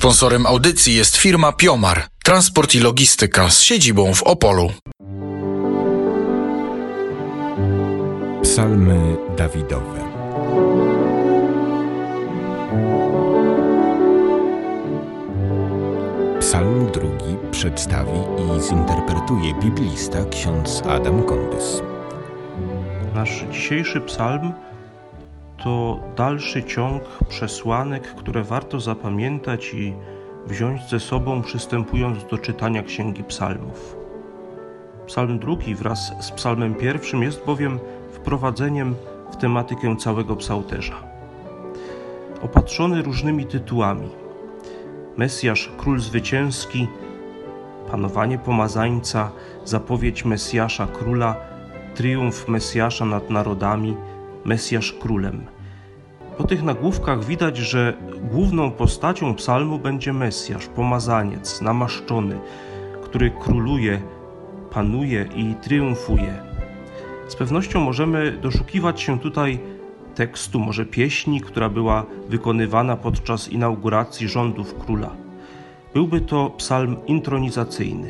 Sponsorem audycji jest firma Piomar, transport i logistyka z siedzibą w Opolu. Psalmy Dawidowe. Psalm 2 przedstawi i zinterpretuje biblista ksiądz Adam Kondys. Nasz dzisiejszy psalm to dalszy ciąg przesłanek, które warto zapamiętać i wziąć ze sobą, przystępując do czytania Księgi Psalmów. Psalm 2 wraz z psalmem 1 jest bowiem wprowadzeniem w tematykę całego psałterza. Opatrzony różnymi tytułami: Mesjasz, Król Zwycięski, Panowanie Pomazańca, Zapowiedź Mesjasza Króla, Triumf Mesjasza nad narodami, Mesjasz Królem. Po tych nagłówkach widać, że główną postacią psalmu będzie Mesjasz, pomazaniec, namaszczony, który króluje, panuje i triumfuje. Z pewnością możemy doszukiwać się tutaj tekstu, może pieśni, która była wykonywana podczas inauguracji rządów króla. Byłby to psalm intronizacyjny.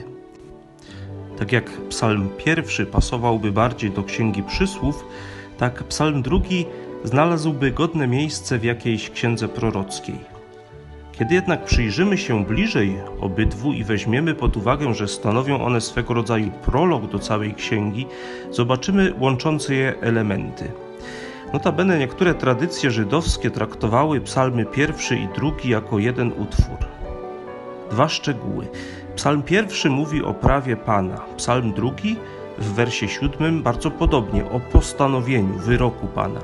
Tak jak psalm 1 pasowałby bardziej do Księgi Przysłów, tak psalm 2 znalazłby godne miejsce w jakiejś księdze prorockiej. Kiedy jednak przyjrzymy się bliżej obydwu i weźmiemy pod uwagę, że stanowią one swego rodzaju prolog do całej księgi, zobaczymy łączące je elementy. Notabene niektóre tradycje żydowskie traktowały psalmy 1 i 2 jako jeden utwór. Dwa szczegóły. Psalm 1 mówi o prawie Pana, psalm 2 w wersie 7 bardzo podobnie o postanowieniu, wyroku Pana.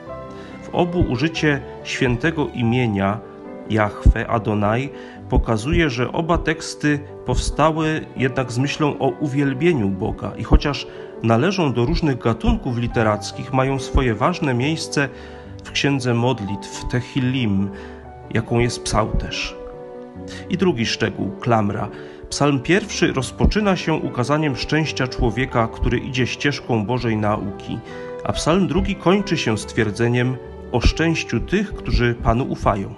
W obu użycie świętego imienia Jahwe, Adonai, pokazuje, że oba teksty powstały jednak z myślą o uwielbieniu Boga i chociaż należą do różnych gatunków literackich, mają swoje ważne miejsce w Księdze Modlitw, Tehillim, jaką jest psałterz. I drugi szczegół, klamra. Psalm 1 rozpoczyna się ukazaniem szczęścia człowieka, który idzie ścieżką Bożej nauki, a psalm 2 kończy się stwierdzeniem o szczęściu tych, którzy Panu ufają.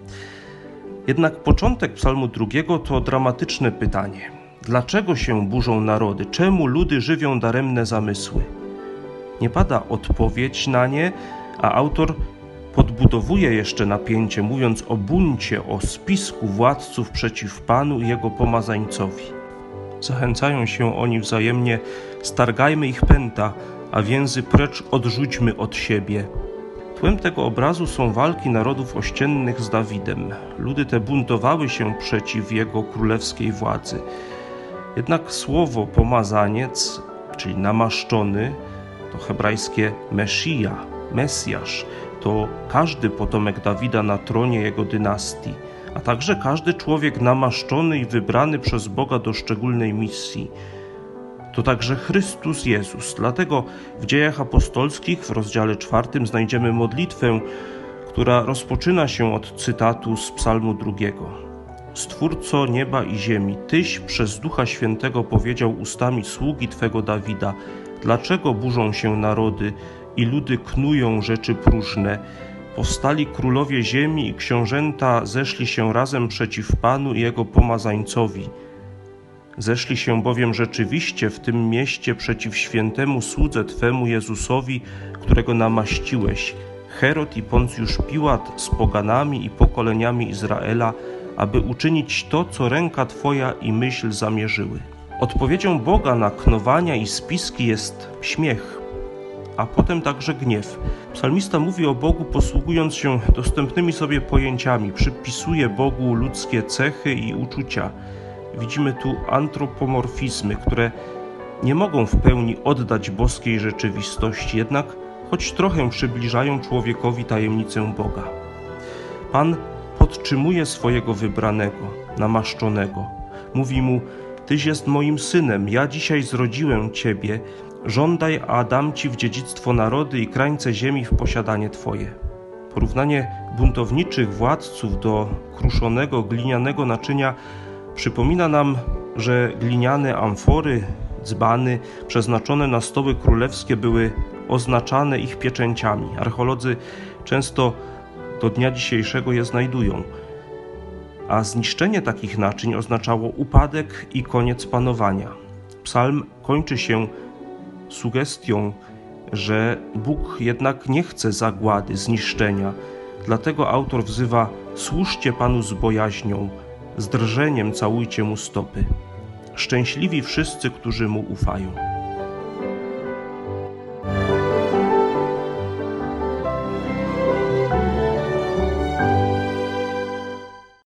Jednak początek psalmu 2 to dramatyczne pytanie. Dlaczego się burzą narody? Czemu ludy żywią daremne zamysły? Nie pada odpowiedź na nie, a autor podbudowuje jeszcze napięcie, mówiąc o buncie, o spisku władców przeciw Panu i Jego pomazańcowi. Zachęcają się oni wzajemnie: stargajmy ich pęta, a więzy precz odrzućmy od siebie. Tłem tego obrazu są walki narodów ościennych z Dawidem. Ludy te buntowały się przeciw jego królewskiej władzy. Jednak słowo pomazaniec, czyli namaszczony, to hebrajskie Meszija, Mesjasz, to każdy potomek Dawida na tronie jego dynastii, a także każdy człowiek namaszczony i wybrany przez Boga do szczególnej misji. To także Chrystus Jezus. Dlatego w Dziejach Apostolskich w rozdziale 4 znajdziemy modlitwę, która rozpoczyna się od cytatu z psalmu 2. Stwórco nieba i ziemi, Tyś przez Ducha Świętego powiedział ustami sługi Twego Dawida: dlaczego burzą się narody i ludy knują rzeczy próżne? Powstali królowie ziemi i książęta zeszli się razem przeciw Panu i Jego pomazańcowi. Zeszli się bowiem rzeczywiście w tym mieście przeciw świętemu słudze Twemu Jezusowi, którego namaściłeś, Herod i Poncjusz Piłat z poganami i pokoleniami Izraela, aby uczynić to, co ręka Twoja i myśl zamierzyły. Odpowiedzią Boga na knowania i spiski jest śmiech, a potem także gniew. Psalmista mówi o Bogu, posługując się dostępnymi sobie pojęciami, przypisuje Bogu ludzkie cechy i uczucia. Widzimy tu antropomorfizmy, które nie mogą w pełni oddać boskiej rzeczywistości, jednak choć trochę przybliżają człowiekowi tajemnicę Boga. Pan podtrzymuje swojego wybranego, namaszczonego. Mówi mu: Tyś jest moim synem, ja dzisiaj zrodziłem Ciebie, żądaj, a dam Ci w dziedzictwo narody i krańce ziemi w posiadanie Twoje. Porównanie buntowniczych władców do kruszonego glinianego naczynia przypomina nam, że gliniane amfory, dzbany przeznaczone na stoły królewskie były oznaczane ich pieczęciami. Archeolodzy często do dnia dzisiejszego je znajdują. a zniszczenie takich naczyń oznaczało upadek i koniec panowania. Psalm kończy się sugestią, że Bóg jednak nie chce zagłady, zniszczenia. Dlatego autor wzywa: służcie Panu z bojaźnią, z drżeniem całujcie Mu stopy. Szczęśliwi wszyscy, którzy Mu ufają.